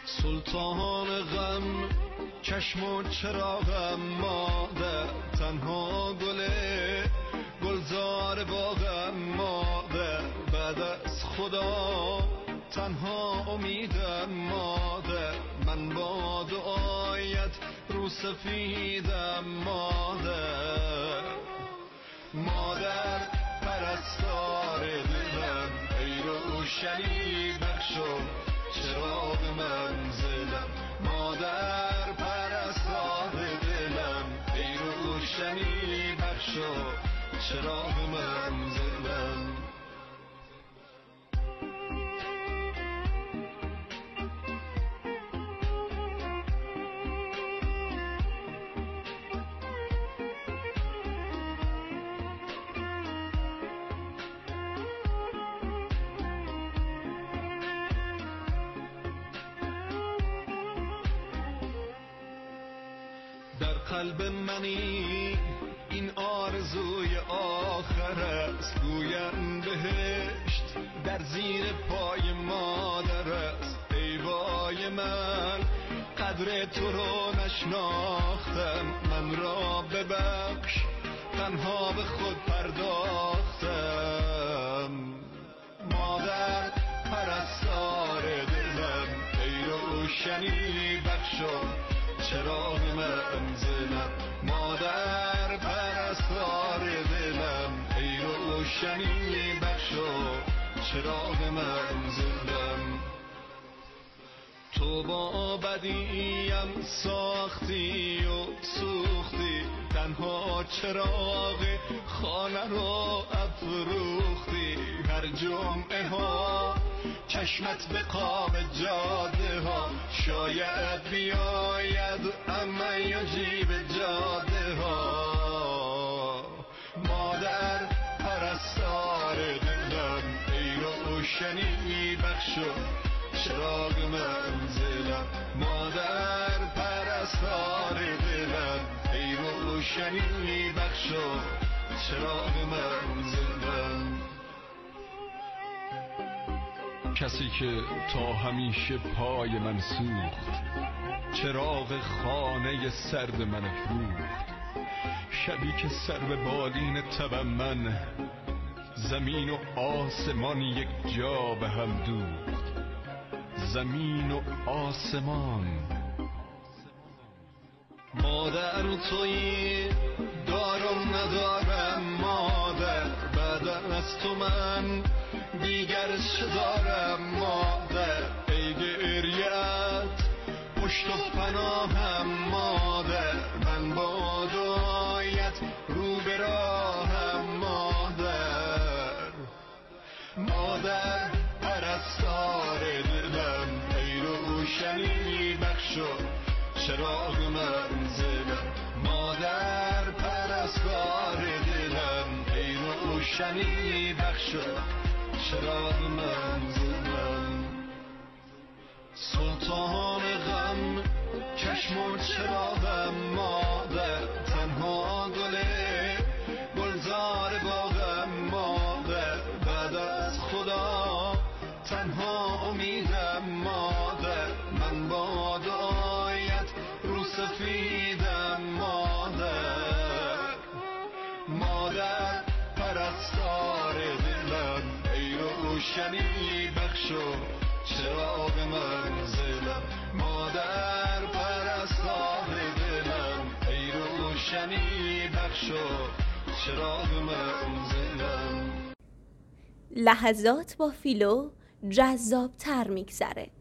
سلطان غم چشم و چراغم مادر، تنها گلزار باغم مادر، بعد از خدا تنها امیدم مادر، من با دعایت رو سفیدم مادر. مادر پرستار دلم، ای روشنی بخش و چراغ منزلم، مادر پرستار دلم، ای روشنی بخش و چراغ منزلم. در قلب منی این آرزوی آخر است، گویم بهشت در زیر پای مادر است. ای وای من قدر تو رو نشناختم، من را ببخش تنها به خود پرداختم. مادر پرستار دلم، ای روشنی بخش و چراغ منزلم، مادر پرستار دلم، ای روشنی بخش و چراغ منزلم. تو با بدیم ساختی و سوختی، تنها چراغ خانه رو افروختی. هر جمعه ها چشمت به قاب جاده ها، شاید بیاید اما یجیب جاده ها. مادر پرستار دلم، ای روشنی بخش و چراغ منزلم، مادر پرستار دلم، ای روشنی بخش و چراغ منزلم. کسی که تا همیشه پای من سوخت، چراغ خانه سرد من افروخت. شبی که سر به بالین تبم من، زمین و آسمان یک جا به هم دوخت. زمین و آسمان. مادر تویی دارم ندارم مادر، بعد از تو من دیگر چه دارم مادر. ای گریت پشت و پناهم مادر، من با دعایت رو به راهم مادر. مادر پرستار دلم، ای روشنی بخش و چراغ منزلم، مادر پرستار دلم، ای روشنی بخش و چراغ منزلم. سلطان غم چشم و چراغم مادر، تنها گلزار باغم مادر، بعد از خدا تنها امیدم مادر، من با دعایت رو سفیدم مادر. مادر پرستار دلم، ای روشنی بخش و چراغ منزلم، مادر پرستار دلم، ای روشنی بخش و چراغ منزلم. لحظات با فیلو جذاب‌تر می‌گذره.